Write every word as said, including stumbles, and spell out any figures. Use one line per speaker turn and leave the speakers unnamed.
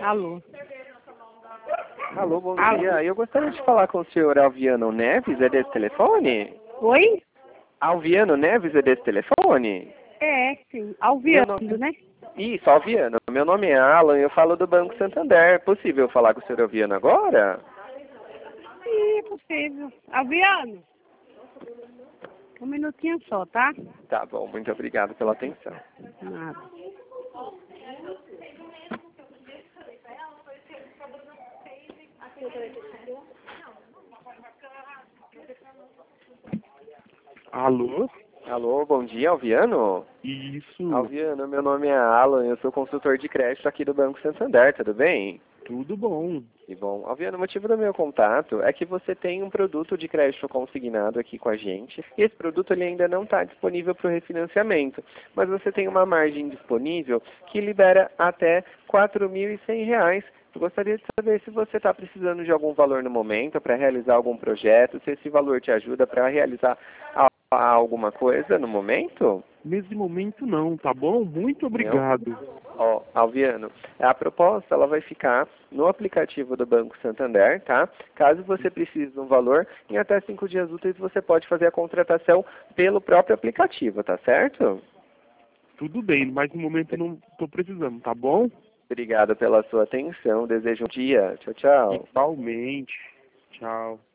Alô.
Alô, bom
Alô.
dia. Eu gostaria de falar com o senhor Alviano Neves, é desse telefone?
Oi?
Alviano Neves é desse telefone?
É, sim.
Meu
Alviano,
nome...
né?
Isso, Alviano. Meu nome é Alan e eu falo do Banco Santander. É possível falar com o senhor Alviano agora?
Sim, é possível. Alviano. Um minutinho só, tá?
Tá bom, muito obrigado pela atenção.
Nada.
Alô?
Alô, bom dia, Alviano?
Isso,
Alviano, meu nome é Alan, eu sou consultor de crédito aqui do Banco Santander, tudo bem?
tudo bom.
Que bom. Alviano, o motivo do meu contato é que você tem um produto de crédito consignado aqui com a gente e esse produto ele ainda não está disponível para o refinanciamento, mas você tem uma margem disponível que libera até quatro mil e cem reais. Eu gostaria de saber se você está precisando de algum valor no momento para realizar algum projeto, se esse valor te ajuda para realizar a- a alguma coisa no momento?
Nesse momento não, tá bom? Muito
Não?
obrigado.
Ó, Alviano, a proposta ela vai ficar no aplicativo do Banco Santander, tá? Caso você precise de um valor, em até cinco dias úteis você pode fazer a contratação pelo próprio aplicativo, tá certo?
Tudo bem, mas no momento não tô precisando, tá bom?
Obrigado pela sua atenção, desejo um dia. Tchau, tchau.
Igualmente. Tchau.